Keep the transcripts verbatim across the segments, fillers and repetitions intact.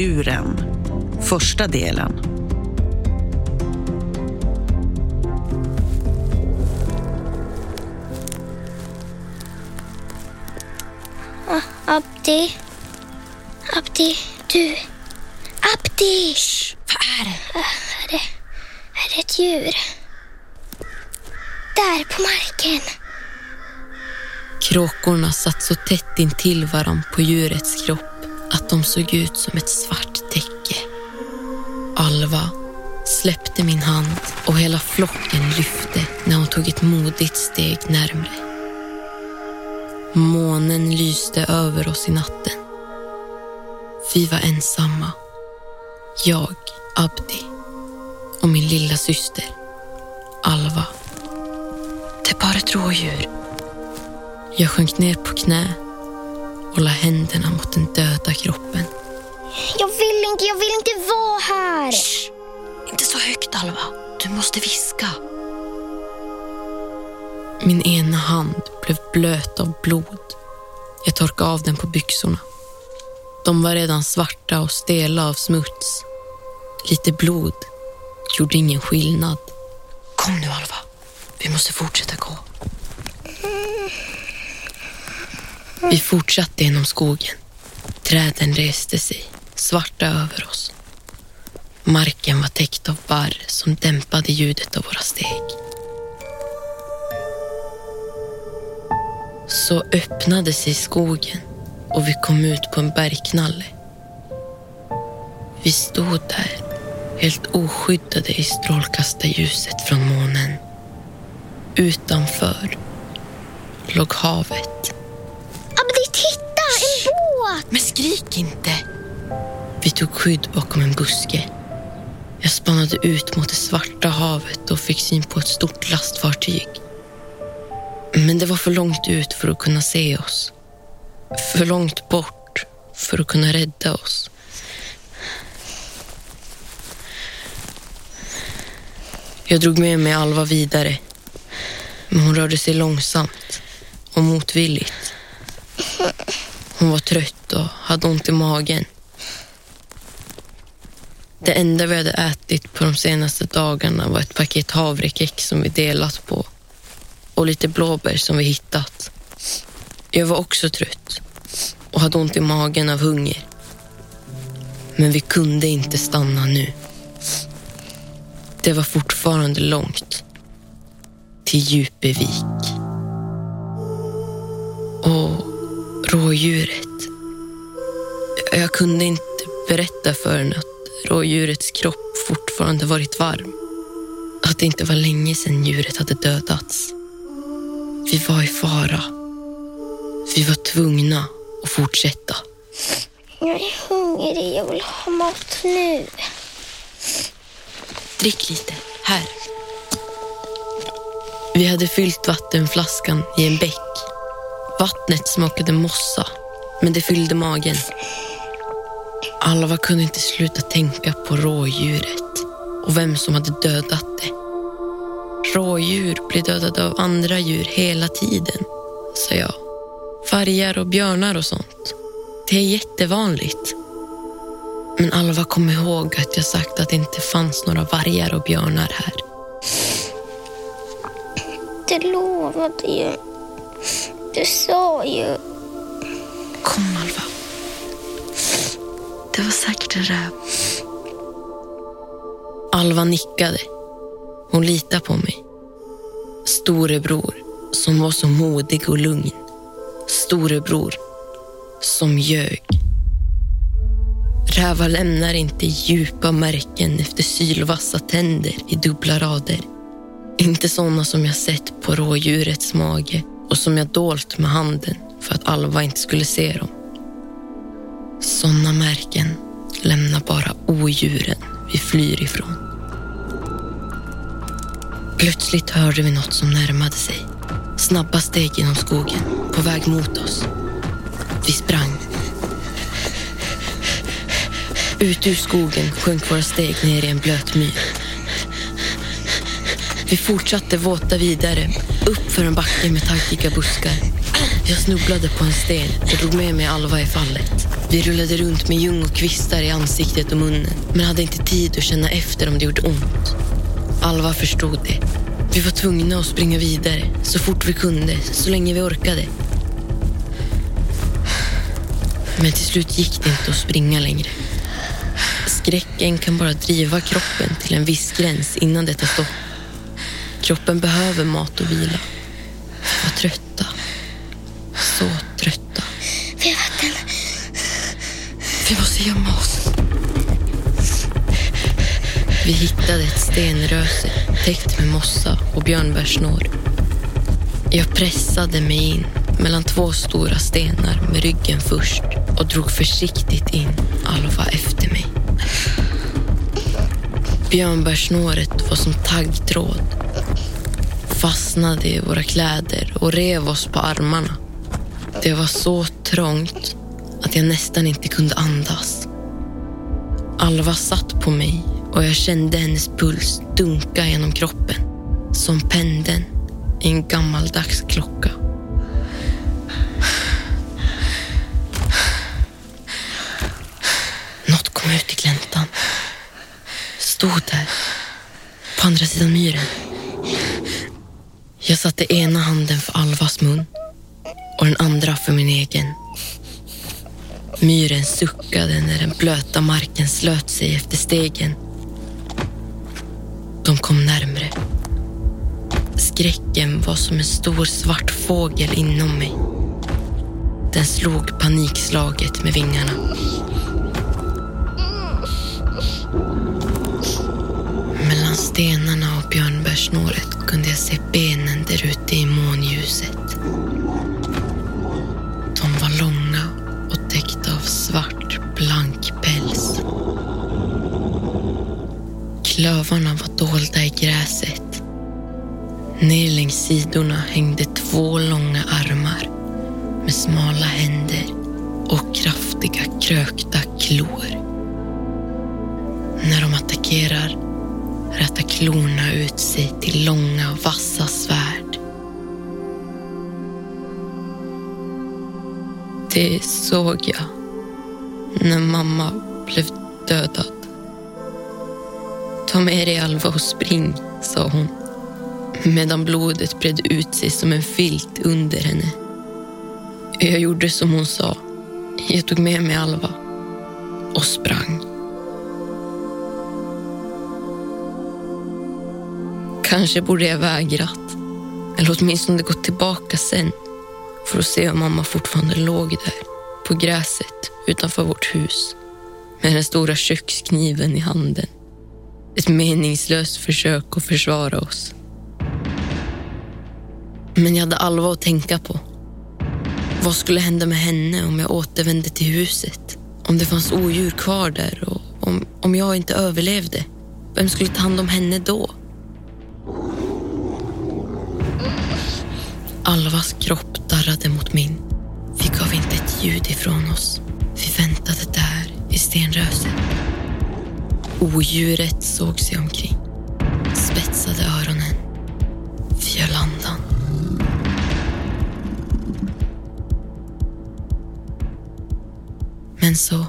Rådjuren. Första delen. Ah, Abdi. Abdi, du. Abdi! Shh, vad är det? Är det, är det ett djur? Där på marken. Kråkorna satt så tätt intill varann på djurets kropp att de såg ut som ett svart täcke. Alva släppte min hand och hela flocken lyfte när hon tog ett modigt steg närmre. Månen lyste över oss i natten. Vi var ensamma. Jag, Abdi och min lilla syster, Alva. Det är bara ett rådjur. Jag sjönk ner på knä och la händerna mot den döda kroppen. Jag vill inte, jag vill inte vara här. Shh, inte så högt, Alva. Du måste viska. Min ena hand blev blöt av blod. Jag torkade av den på byxorna. De var redan svarta och stela av smuts. Lite blod gjorde ingen skillnad. Kom nu, Alva. Vi måste fortsätta gå. Vi fortsatte genom skogen. Träden reste sig, svarta över oss. Marken var täckt av barr som dämpade ljudet av våra steg. Så öppnade sig skogen och vi kom ut på en bergknalle. Vi stod där, helt oskyddade i strålkastarljuset från månen. Utanför låg havet. Abdi, titta! En båt! Men skrik inte! Vi tog skydd bakom en buske. Jag spannade ut mot det svarta havet och fick syn på ett stort lastfartyg. Men det var för långt ut för att kunna se oss. För långt bort för att kunna rädda oss. Jag drog med mig Alva vidare. Men hon rörde sig långsamt och motvilligt. Hon var trött och hade ont i magen. Det enda vi hade ätit på de senaste dagarna var ett paket havrekex som vi delat på. Och lite blåbär som vi hittat. Jag var också trött och hade ont i magen av hunger. Men vi kunde inte stanna nu. Det var fortfarande långt till Djupevik. Och rådjuret. Jag kunde inte berätta för henne att rådjurets kropp fortfarande varit varm. Att det inte var länge sedan djuret hade dödats. Vi var i fara. Vi var tvungna att fortsätta. Jag är hungrig, jag vill ha mat nu. Drick lite, här. Vi hade fyllt vattenflaskan i en bäck. Vattnet smakade mossa, men det fyllde magen. Alva kunde inte sluta tänka på rådjuret och vem som hade dödat det. Rådjur blir dödade av andra djur hela tiden, sa jag. Vargar och björnar och sånt. Det är jättevanligt. Men Alva kom ihåg att jag sagt att det inte fanns några vargar och björnar här. Du lovade ju. Du sa ju. Kom, Alva. Det var säkert en räv. Alva nickade. Hon litade på mig. Storebror som var så modig och lugn. Storebror som ljög. Rävar lämnar inte djupa märken efter sylvassa tänder i dubbla rader. Inte sådana som jag sett på rådjurets mage och som jag dolt med handen för att Alva inte skulle se dem. Sådana märken lämnar bara odjuren vi flyr ifrån. Plötsligt hörde vi något som närmade sig. Snabba steg genom skogen, på väg mot oss. Vi sprang. Ut ur skogen sjönk våra steg ner i en blöt myr. Vi fortsatte våta vidare, upp för en backe med taggiga buskar. Jag snubblade på en sten och drog med mig Alva i fallet. Vi rullade runt med ljung och kvistar i ansiktet och munnen, men hade inte tid att känna efter om det gjorde ont. Alva förstod det. Vi var tvungna att springa vidare så fort vi kunde, så länge vi orkade. Men till slut gick det inte att springa längre. Skräcken kan bara driva kroppen till en viss gräns innan det tar stopp. Kroppen behöver mat och vila. Vi var trötta. Så trötta. Vi har vatten. Vi måste gömma oss. Vi hittade ett stenröse täckt med mossa och björnbärsnår. Jag pressade mig in mellan två stora stenar med ryggen först och drog försiktigt in Alva efter mig. Björnbärsnåret var som taggtråd. Fastnade i våra kläder och rev oss på armarna. Det var så trångt att jag nästan inte kunde andas. Alva satt på mig och jag kände hennes puls dunka genom kroppen som pendeln i en gammaldags klocka. Något kom ut i gläntan. Stod där på andra sidan myren. Jag satte ena handen för Alvas mun och den andra för min egen. Myren suckade när den blöta marken slöt sig efter stegen. De kom närmare. Skräcken var som en stor svart fågel inom mig. Den slog panikslaget med vingarna. Mellan stenarna och björnbärsnåret kunde jag se benen där ute i månljuset. De var långa och täckta av svart, blank päls. Klövarna var dolda i gräset. Ner längs sidorna hängde två långa armar med smala händer och kraftiga krökta klor. När de attackerar rättar klorna ut sig till långa, vassa svärd. Det såg jag när mamma blev dödad. Ta med dig Alva och spring, sa hon, medan blodet bredde ut sig som en filt under henne. Jag gjorde som hon sa. Jag tog med mig Alva och sprang. Kanske borde jag vägrat, eller åtminstone gått tillbaka sen för att se om mamma fortfarande låg där på gräset utanför vårt hus med den stora kökskniven i handen. Ett meningslöst försök att försvara oss. Men jag hade Alva att tänka på. Vad skulle hända med henne om jag återvände till huset? Om det fanns odjur kvar där och om, om jag inte överlevde? Vem skulle ta hand om henne då? Alvas kropp darrade mot min. Vi gav inte ett ljud ifrån oss. Vi väntade där i stenröset. Odjuret såg sig omkring. Spetsade öronen. Fjäll andan. Men så...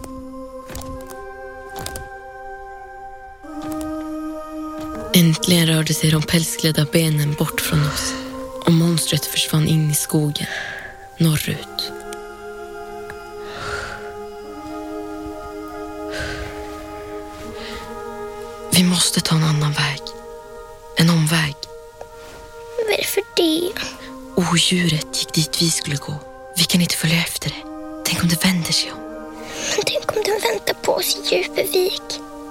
Äntligen rörde sig de pälsklädda benen bort från oss. Och monstret försvann in i skogen, norrut. Vi måste ta en annan väg. En omväg. Varför det? Odjuret gick dit vi skulle gå. Vi kan inte följa efter det. Tänk om det vänder sig om. Men tänk om den väntar på oss i Djupevik.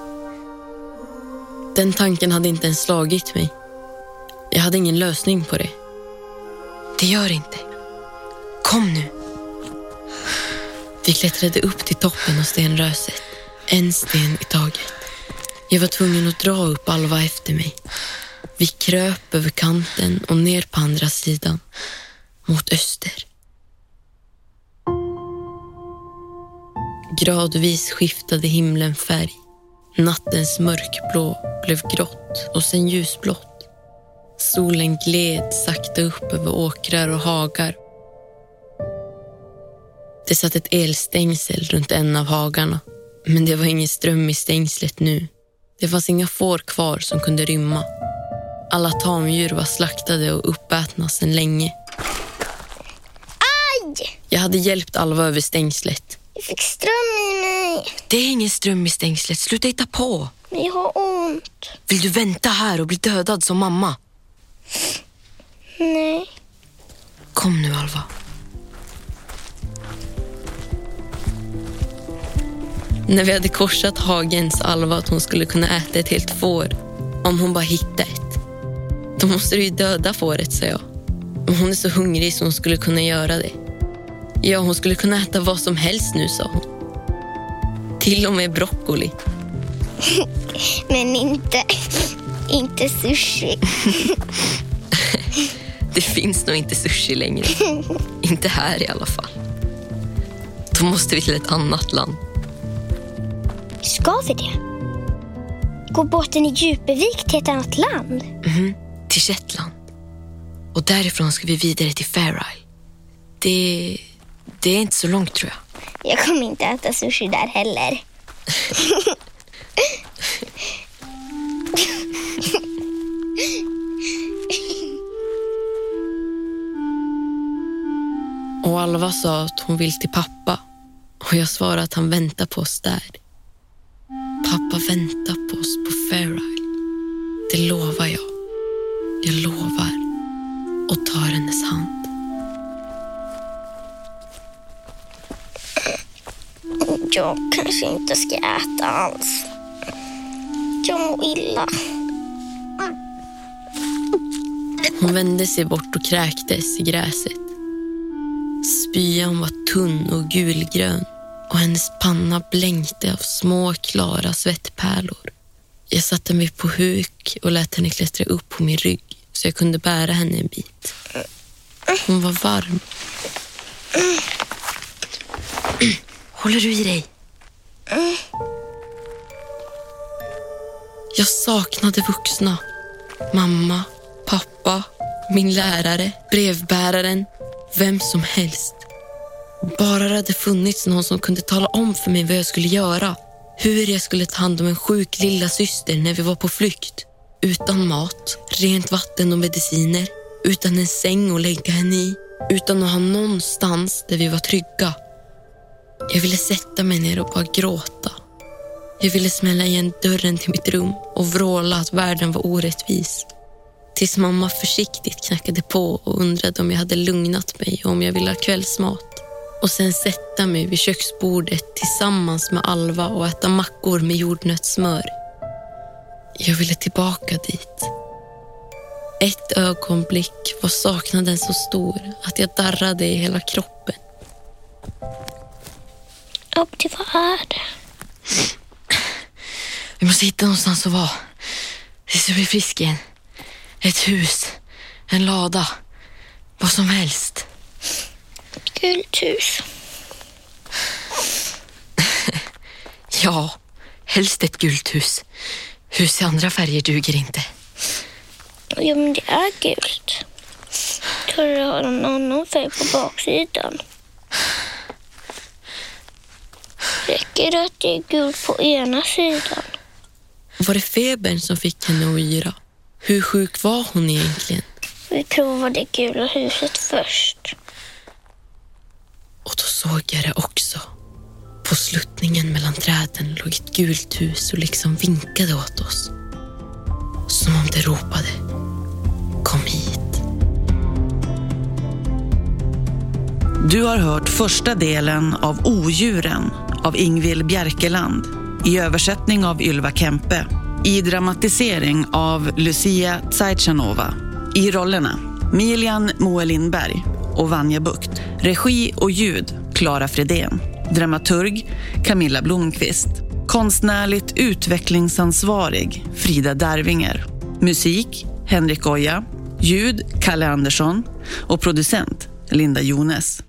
Den tanken hade inte ens slagit mig. Jag hade ingen lösning på det. Det gör inte. Kom nu. Vi klättrade upp till toppen av stenröset. En sten i taget. Jag var tvungen att dra upp Alva efter mig. Vi kröp över kanten och ner på andra sidan. Mot öster. Gradvis skiftade himlen färg. Nattens mörkblå blev grått och sen ljusblått. Solen gled sakta upp över åkrar och hagar. Det satt ett elstängsel runt en av hagarna, men det var ingen ström i stängslet nu. Det fanns inga får kvar som kunde rymma. Alla tamdjur var slaktade och uppätna sedan länge. Aj! Jag hade hjälpt Alva över stängslet. Jag fick ström i mig. Det är ingen ström i stängslet, sluta hitta på. Men jag har ont. Vill du vänta här och bli dödad som mamma? Nej. Kom nu, Alva. När vi hade korsat hagen sa Alva att hon skulle kunna äta ett helt får om hon bara hittade ett. Då måste du ju döda fåret, sa jag. Men hon är så hungrig så hon skulle kunna göra det. Ja, hon skulle kunna äta vad som helst nu, sa hon. Till och med broccoli. Men inte, inte sushi. Det finns nog inte sushi längre. Inte här i alla fall. Då måste vi till ett annat land. Ska vi det? Går båten i Djupevik till ett annat land? Mm, till Shetland. Och därifrån ska vi vidare till Fair Isle. Det, det är inte så långt, tror jag. Jag kommer inte äta sushi där heller. Och Alva sa att hon vill till pappa. Och jag svarade att han väntar på oss där. Pappa väntar på oss på Fair Isle. Det lovar jag. Jag lovar. Och tar hennes hand. Jag kanske inte ska äta alls. Jag mår illa. Hon vände sig bort och kräktes i gräset. Spyan var tunn och gulgrön och hennes panna blänkte av små klara svettpärlor. Jag satte mig på huk och lät henne klättra upp på min rygg så jag kunde bära henne en bit. Hon var varm. Håller du i dig? Jag saknade vuxna. Mamma, pappa, min lärare, brevbäraren, vem som helst. Bara det hade funnits någon som kunde tala om för mig vad jag skulle göra. Hur jag skulle ta hand om en sjuk lilla syster när vi var på flykt. Utan mat, rent vatten och mediciner. Utan en säng att lägga henne i. Utan att ha någonstans där vi var trygga. Jag ville sätta mig ner och bara gråta. Jag ville smälla igen dörren till mitt rum och vråla att världen var orättvis. Tills mamma försiktigt knackade på och undrade om jag hade lugnat mig och om jag ville ha kvällsmat. Och sen sätta mig vid köksbordet tillsammans med Alva och äta mackor med jordnötssmör. Jag ville tillbaka dit. Ett ögonblick var saknaden så stor att jag darrade i hela kroppen. Och det vad är det? Vi måste hitta någonstans att vara. Det ska bli frisk igen. Ett hus, en lada, vad som helst. Ett gult hus. Ja, helst ett gult hus. Hus i andra färger duger inte. Ja, men det är gult. Tror du har en annan färg på baksidan? Räcker det att det är gult på ena sidan? Var det febern som fick henne att yra? Hur sjuk var hon egentligen? Vi provar det gula huset först. Och då såg jag det också. På sluttningen mellan träden låg ett gult hus och liksom vinkade åt oss. Som om det ropade: kom hit. Du har hört första delen av Odjuren av Ingvild Bjerkeland i översättning av Ylva Kempe, i dramatisering av Lucia Tsajchanova. I rollerna Milian Moe Lindberg och Vanja Bukt. Regi och ljud Clara Fredén. Dramaturg Camilla Blomqvist. Konstnärligt utvecklingsansvarig Frida Darvinger. Musik Henrik Oja. Ljud Kalle Andersson. Och producent Linda Jones.